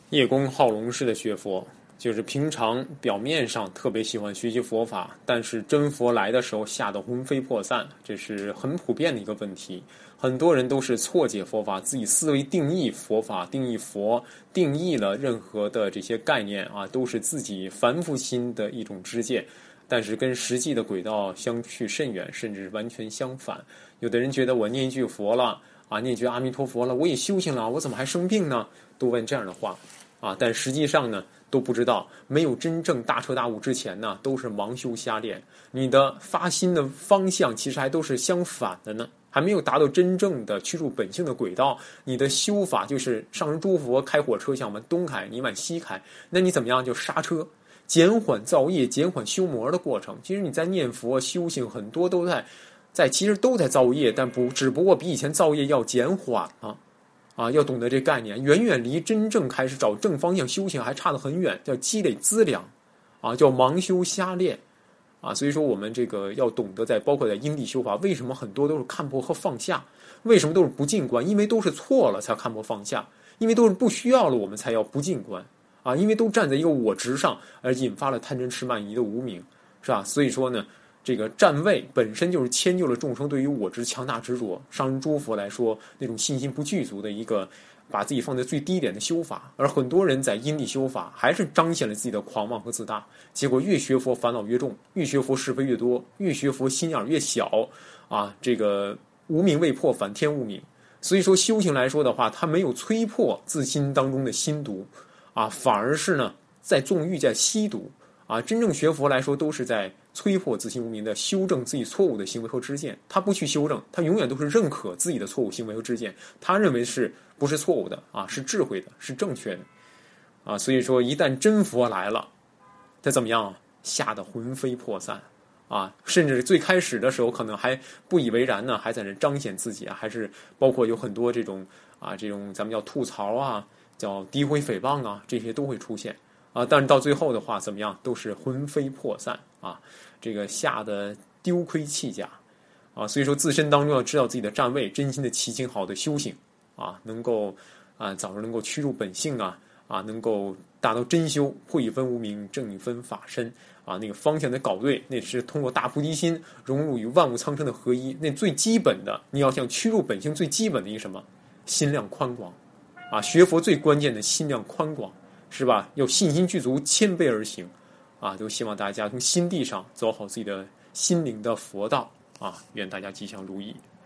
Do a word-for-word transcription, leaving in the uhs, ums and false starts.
叶公好龙式的学佛，就是平常表面上特别喜欢学习佛法，但是真佛来的时候吓得魂飞魄散，这是很普遍的一个问题。很多人都是错解佛法，自己思维定义佛法、定义佛、定义了任何的这些概念啊，都是自己凡夫心的一种知见，但是跟实际的轨道相去甚远，甚至完全相反。有的人觉得我念一句佛了啊，念一句阿弥陀佛了，我也修行了，我怎么还生病呢？都问这样的话啊，但实际上呢，都不知道，没有真正大彻大悟之前呢，都是盲修瞎练。你的发心的方向其实还都是相反的呢，还没有达到真正的趋入本性的轨道。你的修法就是上人诸佛开火车，向我们东开，你往西开，那你怎么样就刹车，减缓造业，减缓修魔的过程。其实你在念佛修行，很多都在在其实都在造业，但不只不过比以前造业要减缓啊。啊，要懂得这概念，远远离真正开始找正方向修行还差得很远，叫积累资粮，啊，叫盲修瞎练，啊，所以说我们这个要懂得在包括在因地修法，为什么很多都是看破和放下？为什么都是不进观？因为都是错了才看破放下，因为都是不需要了我们才要不进观，啊，因为都站在一个我执上，而引发了贪嗔痴慢疑的无明，是吧？所以说呢。这个站位本身就是迁就了众生对于我执强大执着，上人诸佛来说那种信心不具足的一个把自己放在最低点的修法，而很多人在因地修法还是彰显了自己的狂妄和自大，结果越学佛烦恼越重，越学佛是非越多，越学佛心眼越小啊，这个无明未破，反天无明。所以说修行来说的话，它没有摧破自心当中的心毒啊，反而是呢在纵欲，在吸毒啊。真正学佛来说，都是在摧破自心无明的修正自己错误的行为和知见。他不去修正，他永远都是认可自己的错误行为和知见，他认为是不是错误的啊，是智慧的，是正确的啊。所以说一旦真佛来了，他怎么样啊？吓得魂飞魄散啊，甚至最开始的时候可能还不以为然呢，还在那彰显自己啊，还是包括有很多这种啊这种咱们叫吐槽啊，叫诋毁诽谤啊，这些都会出现啊。但是到最后的话怎么样，都是魂飞魄散啊，这个吓得丢盔弃甲啊。所以说自身当中要知道自己的站位，真心的祈请好的修行啊，能够啊早日能够趋入本性啊啊，能够达到真修，破一分无明，正一分法身啊，那个方向得搞对，那是通过大菩提心融入于万物苍生的合一。那最基本的，你要想趋入本性，最基本的一个什么？心量宽广啊！学佛最关键的心量宽广，是吧？要信心具足，谦卑而行啊！都希望大家从心地上走好自己的心灵的佛道啊！愿大家吉祥如意。